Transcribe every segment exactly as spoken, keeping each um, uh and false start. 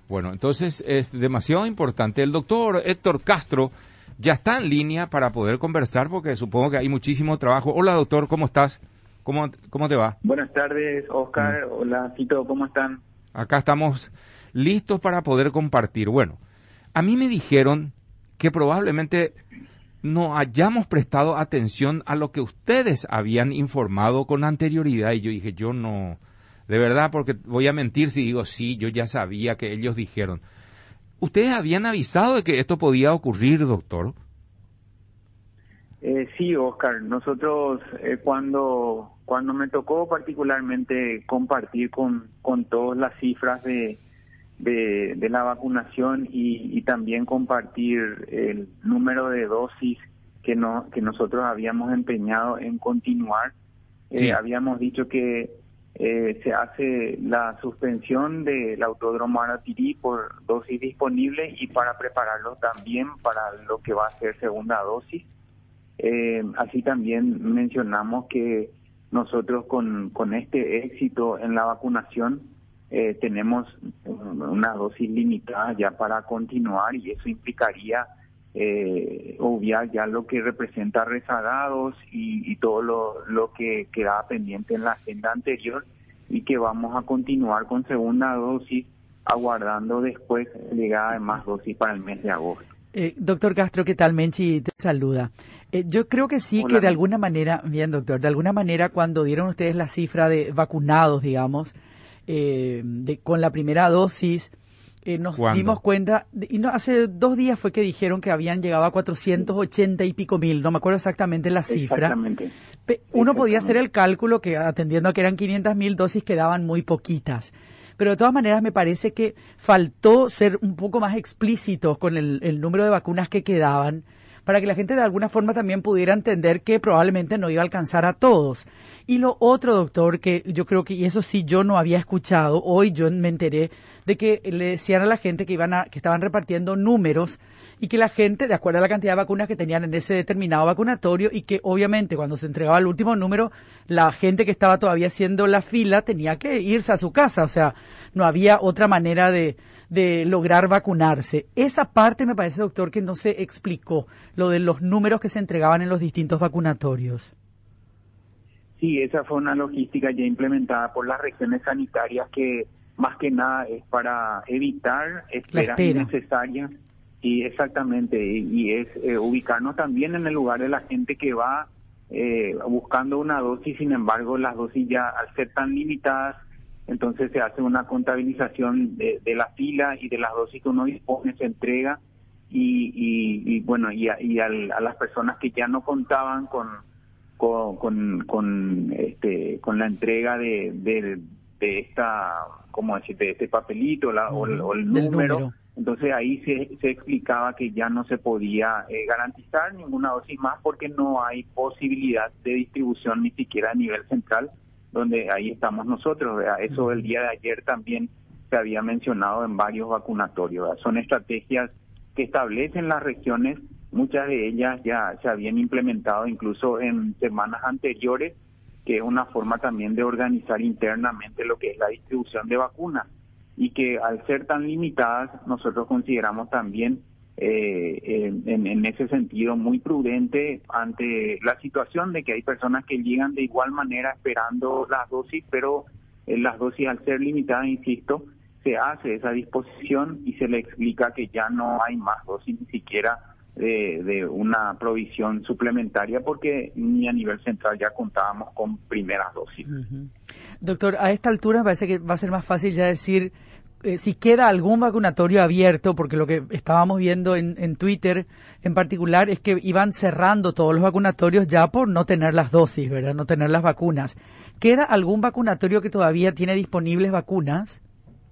Bueno, entonces es demasiado importante. El doctor Héctor Castro ya está en línea para poder conversar porque supongo que hay muchísimo trabajo. Hola, doctor, ¿cómo estás? ¿Cómo, cómo te va? Buenas tardes, Oscar. Mm. Hola, Cito, ¿cómo están? Acá estamos listos para poder compartir. Bueno, a mí me dijeron que probablemente no hayamos prestado atención a lo que ustedes habían informado con anterioridad y yo dije, yo no, de verdad, porque voy a mentir si digo, sí, yo ya sabía que ellos dijeron. ¿Ustedes habían avisado de que esto podía ocurrir, doctor? Eh, sí, Oscar, nosotros eh, cuando cuando me tocó particularmente compartir con, con todos las cifras de, de, de la vacunación y, y también compartir el número de dosis que no que nosotros habíamos empeñado en continuar, Sí. eh, habíamos dicho que eh, se hace la suspensión del Autódromo Aratirí por dosis disponible y para prepararlo también para lo que va a ser segunda dosis. Eh, así también mencionamos que nosotros con, con este éxito en la vacunación eh, tenemos una dosis limitada ya para continuar y eso implicaría eh, obviar ya lo que representa rezagados y, y todo lo, lo que quedaba pendiente en la agenda anterior y que vamos a continuar con segunda dosis aguardando después la llegada de más dosis para el mes de agosto. Eh, doctor Castro, ¿qué tal? Menchi te saluda. Eh, yo creo que sí, Hola. Que de alguna manera, bien doctor, de alguna manera cuando dieron ustedes la cifra de vacunados, digamos, eh, de, con la primera dosis, eh, nos ¿Cuándo? dimos cuenta, de, y no, hace dos días fue que dijeron que habían llegado a cuatrocientos ochenta y pico mil, no me acuerdo exactamente la cifra. Exactamente. Pe- uno podía Exactamente. hacer el cálculo que atendiendo a que eran quinientas mil dosis quedaban muy poquitas. Pero de todas maneras me parece que faltó ser un poco más explícitos con el, el número de vacunas que quedaban para que la gente de alguna forma también pudiera entender que probablemente no iba a alcanzar a todos. Y lo otro, doctor, que yo creo que, y eso sí yo no había escuchado, hoy yo me enteré de que le decían a la gente que iban a, que estaban repartiendo números y que la gente, de acuerdo a la cantidad de vacunas que tenían en ese determinado vacunatorio, y que obviamente cuando se entregaba el último número, la gente que estaba todavía haciendo la fila tenía que irse a su casa, o sea, no había otra manera de, de lograr vacunarse. Esa parte me parece, doctor, que no se explicó, lo de los números que se entregaban en los distintos vacunatorios. Sí, esa fue una logística ya implementada por las regiones sanitarias que más que nada es para evitar esperas espera. innecesarias. Sí, exactamente, y, y es eh, ubicarnos también en el lugar de la gente que va eh, buscando una dosis, sin embargo las dosis ya al ser tan limitadas, entonces se hace una contabilización de, de la fila y de las dosis que uno dispone, se entrega y, y, y bueno, y, a, y al, a las personas que ya no contaban con con, con, con, este, con la entrega de, de, de esta, ¿cómo decir?, de este papelito la, uh-huh. o, el, o el número, número. Entonces ahí se, se explicaba que ya no se podía eh, garantizar ninguna dosis más porque no hay posibilidad de distribución ni siquiera a nivel central, donde ahí estamos nosotros, ¿verdad? Eso uh-huh. el día de ayer también se había mencionado en varios vacunatorios, ¿verdad? Son estrategias que establecen las regiones. Muchas de ellas ya se habían implementado incluso en semanas anteriores, que es una forma también de organizar internamente lo que es la distribución de vacunas y que al ser tan limitadas nosotros consideramos también eh, en, en ese sentido muy prudente ante la situación de que hay personas que llegan de igual manera esperando las dosis, pero eh, las dosis al ser limitadas, insisto, se hace esa disposición y se le explica que ya no hay más dosis ni siquiera De, de una provisión suplementaria porque ni a nivel central ya contábamos con primeras dosis. Uh-huh. Doctor, a esta altura me parece que va a ser más fácil ya decir eh, si queda algún vacunatorio abierto, porque lo que estábamos viendo en, en Twitter en particular es que iban cerrando todos los vacunatorios ya por no tener las dosis, ¿verdad? No tener las vacunas. ¿Queda algún vacunatorio que todavía tiene disponibles vacunas?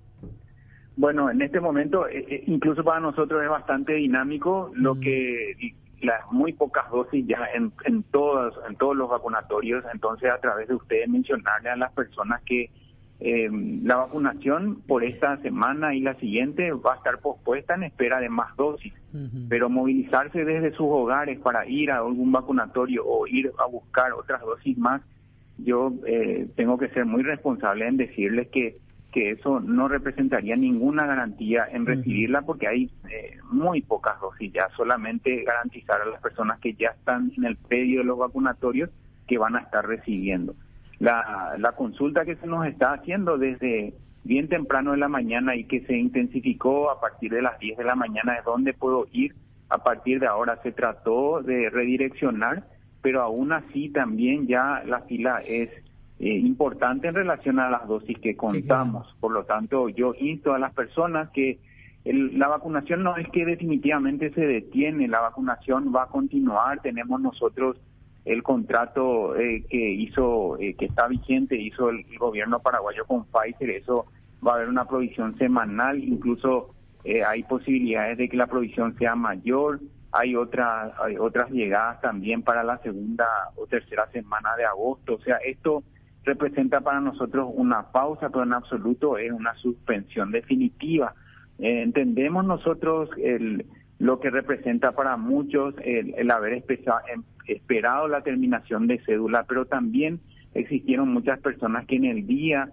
Bueno, en este momento, eh, incluso para nosotros es bastante dinámico, lo mm. que las muy pocas dosis ya en, en todos en todos los vacunatorios, entonces a través de ustedes mencionarle a las personas que eh, la vacunación por esta semana y la siguiente va a estar pospuesta en espera de más dosis, uh-huh. pero movilizarse desde sus hogares para ir a algún vacunatorio o ir a buscar otras dosis más, yo eh, tengo que ser muy responsable en decirles que que que eso no representaría ninguna garantía en recibirla, porque hay eh, muy pocas dosis ya, solamente garantizar a las personas que ya están en el predio de los vacunatorios que van a estar recibiendo. La, la consulta que se nos está haciendo desde bien temprano de la mañana y que se intensificó a partir de las diez de la mañana es dónde puedo ir. A partir de ahora se trató de redireccionar, pero aún así también ya la fila es eh, importante en relación a las dosis que contamos. Sí, claro. Por lo tanto, yo insto a las personas que el, la vacunación no es que definitivamente se detiene, la vacunación va a continuar. Tenemos nosotros el contrato eh, que hizo, eh, que está vigente, hizo el, el gobierno paraguayo con Pfizer. Eso va a haber una provisión semanal, incluso eh, hay posibilidades de que la provisión sea mayor. Hay otras, hay otras llegadas también para la segunda o tercera semana de agosto. O sea, esto representa para nosotros una pausa, pero en absoluto es una suspensión definitiva. Eh, entendemos nosotros el, lo que representa para muchos el, el haber espesa, esperado la terminación de cédula, pero también existieron muchas personas que en el día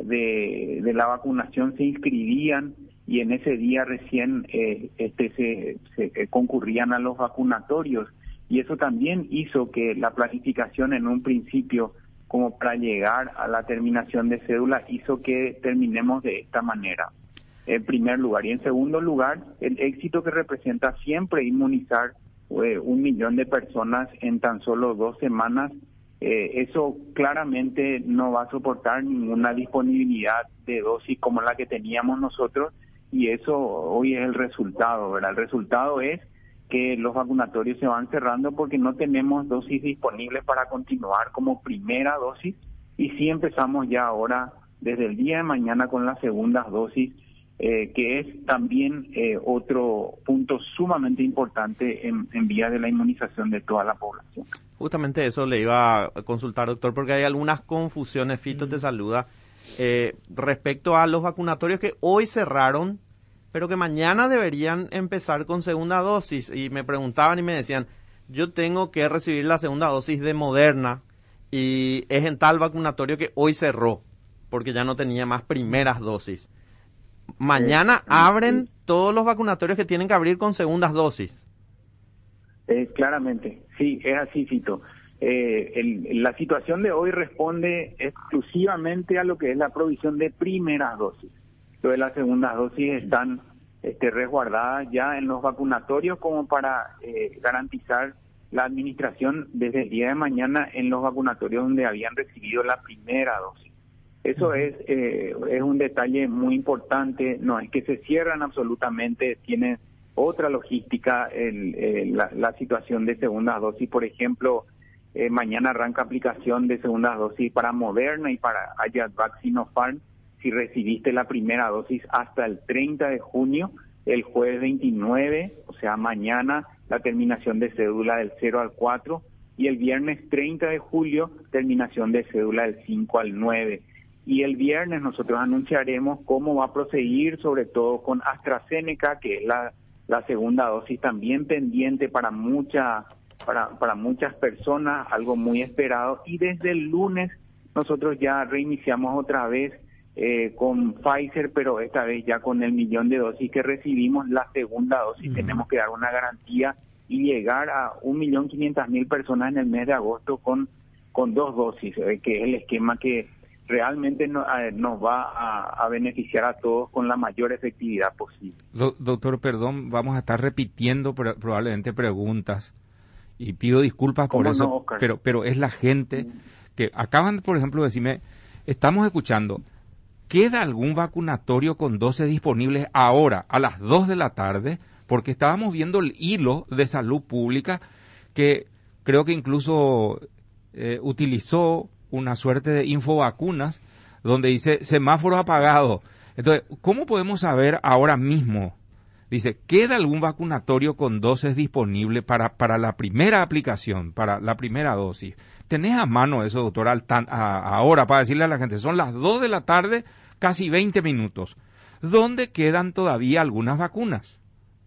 de, de la vacunación se inscribían y en ese día recién eh, este se, se eh, concurrían a los vacunatorios, y eso también hizo que la planificación en un principio como para llegar a la terminación de cédula hizo que terminemos de esta manera, en primer lugar. Y en segundo lugar, el éxito que representa siempre inmunizar eh, un millón de personas en tan solo dos semanas, eh, eso claramente no va a soportar ninguna disponibilidad de dosis como la que teníamos nosotros, y eso hoy es el resultado, ¿verdad? El resultado es que los vacunatorios se van cerrando porque no tenemos dosis disponibles para continuar como primera dosis, y sí empezamos ya ahora desde el día de mañana con las segundas dosis, eh, que es también eh, otro punto sumamente importante en, en vías de la inmunización de toda la población. Justamente eso le iba a consultar, doctor, porque hay algunas confusiones. Fito te saluda, eh, respecto a los vacunatorios que hoy cerraron, pero que mañana deberían empezar con segunda dosis, y me preguntaban y me decían, yo tengo que recibir la segunda dosis de Moderna y es en tal vacunatorio que hoy cerró porque ya no tenía más primeras dosis. Mañana abren todos los vacunatorios que tienen que abrir con segundas dosis. Eh, claramente, sí, es así, Fito. Eh, el, la situación de hoy responde exclusivamente a lo que es la provisión de primeras dosis. Lo de las segundas dosis están este, resguardadas ya en los vacunatorios como para eh, garantizar la administración desde el día de mañana en los vacunatorios donde habían recibido la primera dosis. Eso es, eh, es un detalle muy importante, no es que se cierran absolutamente, tienen otra logística el, el, la, la situación de segundas dosis. Por ejemplo, eh, mañana arranca aplicación de segundas dosis para Moderna y para Ayatvac Sinopharm. Si recibiste la primera dosis hasta el treinta de junio, el jueves veintinueve, o sea, mañana, la terminación de cédula del cero al cuatro, y el viernes treinta de julio, terminación de cédula del cinco al nueve. Y el viernes nosotros anunciaremos cómo va a proseguir, sobre todo con AstraZeneca, que es la, la segunda dosis también pendiente para, mucha, para, para muchas personas, algo muy esperado. Y desde el lunes nosotros ya reiniciamos otra vez Eh, con Pfizer, pero esta vez ya con el millón de dosis que recibimos, la segunda dosis. Uh-huh. Tenemos que dar una garantía y llegar a un millón quinientas mil personas en el mes de agosto con, con dos dosis, eh, que es el esquema que realmente no, eh, nos va a, a beneficiar a todos con la mayor efectividad posible. Do, doctor, perdón, vamos a estar repitiendo pro, probablemente preguntas y pido disculpas por eso, no, pero, pero es la gente uh-huh. que acaban, por ejemplo, de decirme, estamos escuchando, ¿queda algún vacunatorio con dosis disponibles ahora a las dos de la tarde? Porque estábamos viendo el hilo de salud pública que creo que incluso eh, utilizó una suerte de infovacunas donde dice semáforo apagado. Entonces, ¿cómo podemos saber ahora mismo? Dice, ¿queda algún vacunatorio con dosis disponible para, para la primera aplicación, para la primera dosis? ¿Tenés a mano eso, doctor, al tan, a, ahora para decirle a la gente, son las dos de la tarde, casi veinte minutos, ¿dónde quedan todavía algunas vacunas?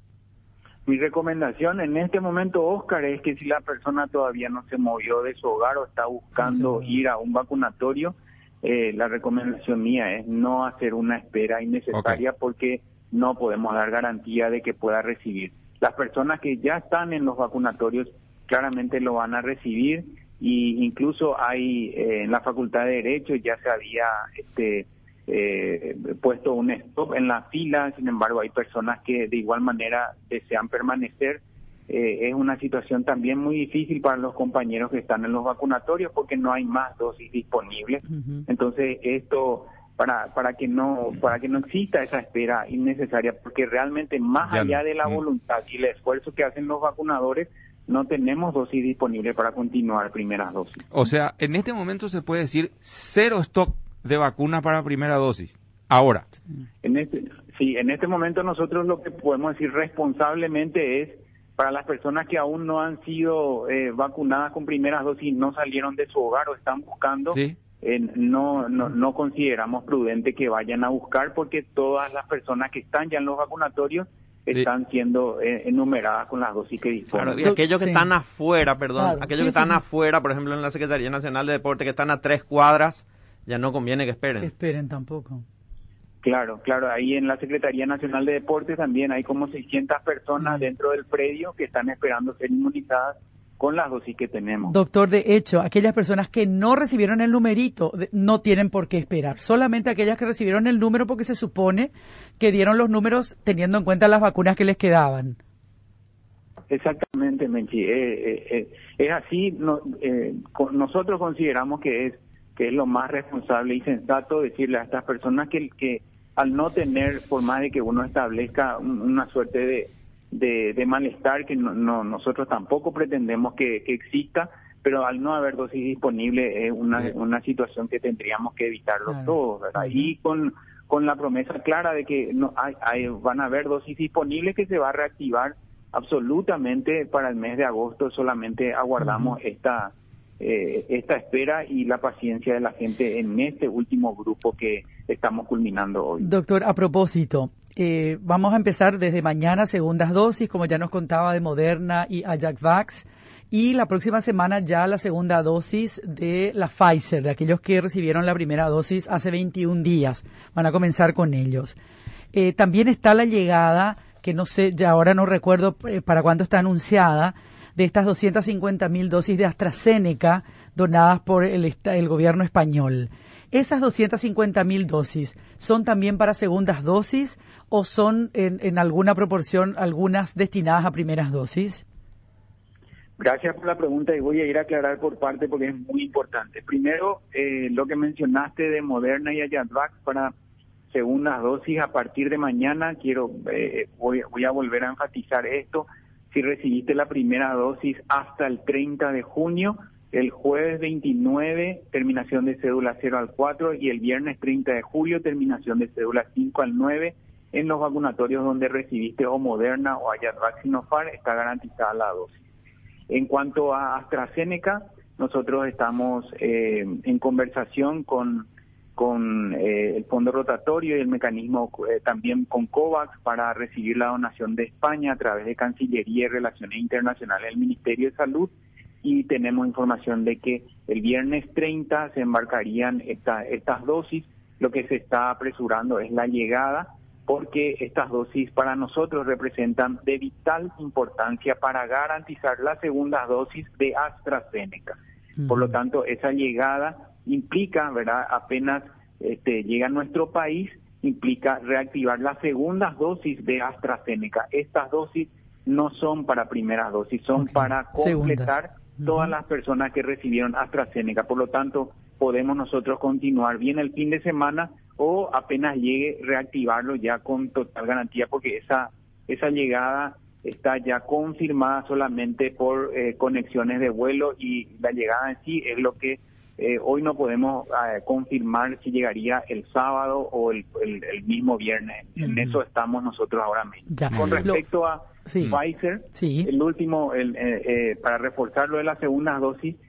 Mi recomendación en este momento, Oscar, es que si la persona todavía no se movió de su hogar o está buscando sí. ir a un vacunatorio, eh, la recomendación mía es no hacer una espera innecesaria okay. porque no podemos dar garantía de que pueda recibir. Las personas que ya están en los vacunatorios claramente lo van a recibir, y incluso hay eh, en la Facultad de Derecho ya se había este eh, puesto un stop en la fila. Sin embargo, hay personas que de igual manera desean permanecer. Eh, es una situación también muy difícil para los compañeros que están en los vacunatorios porque no hay más dosis disponibles. Uh-huh. Entonces esto para para que no para que no exista esa espera innecesaria, porque realmente más ya allá no. de la uh-huh. voluntad y el esfuerzo que hacen los vacunadores, no tenemos dosis disponibles para continuar primeras dosis. O sea, en este momento se puede decir cero stock de vacuna para primera dosis. Ahora. En este, sí, en este momento nosotros lo que podemos decir responsablemente es para las personas que aún no han sido eh, vacunadas con primeras dosis, no salieron de su hogar o están buscando, ¿sí? eh, no, no, no consideramos prudente que vayan a buscar, porque todas las personas que están ya en los vacunatorios están sí. siendo eh, enumeradas con las dosis que disponen. Claro, y aquellos que sí. están afuera, perdón, claro, aquellos sí, que están sí, afuera, por ejemplo en la Secretaría Nacional de Deporte, que están a tres cuadras, ya no conviene que esperen. Que esperen tampoco. Claro, claro, ahí en la Secretaría Nacional de Deportes también hay como seiscientas personas sí. dentro del predio que están esperando ser inmunizadas con las dosis que tenemos. Doctor, de hecho, aquellas personas que no recibieron el numerito no tienen por qué esperar, solamente aquellas que recibieron el número, porque se supone que dieron los números teniendo en cuenta las vacunas que les quedaban. Exactamente, Menchi, eh, eh, eh, es así. No, eh, con, nosotros consideramos que es que es lo más responsable y sensato decirle a estas personas que, que al no tener, por más de que uno establezca un, una suerte de, de, de malestar, que no, no nosotros tampoco pretendemos que, que exista, pero al no haber dosis disponible es una, sí. una situación que tendríamos que evitarlo claro. todos, ¿verdad? Uh-huh. Y con, con la promesa clara de que no hay, hay, van a haber dosis disponibles, que se va a reactivar absolutamente para el mes de agosto. Solamente aguardamos uh-huh. esta... Eh, esta espera y la paciencia de la gente en este último grupo que estamos culminando hoy. Doctor, a propósito, eh, vamos a empezar desde mañana segundas dosis, como ya nos contaba, de Moderna y Ajax, y la próxima semana ya la segunda dosis de la Pfizer, de aquellos que recibieron la primera dosis hace veintiún días. Van a comenzar con ellos. Eh, también está la llegada, que no sé, ya ahora no recuerdo eh, para cuándo está anunciada, de estas doscientas cincuenta mil dosis de AstraZeneca donadas por el, el gobierno español. ¿Esas doscientas cincuenta mil dosis son también para segundas dosis o son en, en alguna proporción algunas destinadas a primeras dosis? Gracias por la pregunta, y voy a ir a aclarar por parte porque es muy importante. Primero, eh, lo que mencionaste de Moderna y Ajax para segundas dosis a partir de mañana, quiero eh, voy, voy a volver a enfatizar esto. Si recibiste la primera dosis hasta el treinta de junio, el jueves veintinueve, terminación de cédula cero al cuatro, y el viernes treinta de julio, terminación de cédula cinco al nueve, en los vacunatorios donde recibiste o Moderna o Ajax Sinopharm, está garantizada la dosis. En cuanto a AstraZeneca, nosotros estamos eh, en conversación con con eh, el fondo rotatorio y el mecanismo eh, también con COVAX para recibir la donación de España a través de Cancillería y Relaciones Internacionales del Ministerio de Salud, y tenemos información de que el viernes treinta se embarcarían esta, estas dosis. Lo que se está apresurando es la llegada, porque estas dosis para nosotros representan de vital importancia para garantizar las segundas dosis de AstraZeneca. Uh-huh. Por lo tanto, esa llegada implica, ¿verdad?, apenas este, llega a nuestro país, implica reactivar las segundas dosis de AstraZeneca. Estas dosis no son para primeras dosis, son okay. para completar uh-huh. todas las personas que recibieron AstraZeneca. Por lo tanto, podemos nosotros continuar bien el fin de semana o apenas llegue reactivarlo ya con total garantía, porque esa, esa llegada está ya confirmada solamente por eh, conexiones de vuelo, y la llegada en sí es lo que Eh, hoy no podemos eh, confirmar si llegaría el sábado o el, el, el mismo viernes. En mm. eso estamos nosotros ahora mismo. Ya. Con respecto lo, a sí. Pfizer, sí. el último, el, eh, eh, para reforzar lo de las segundas dosis,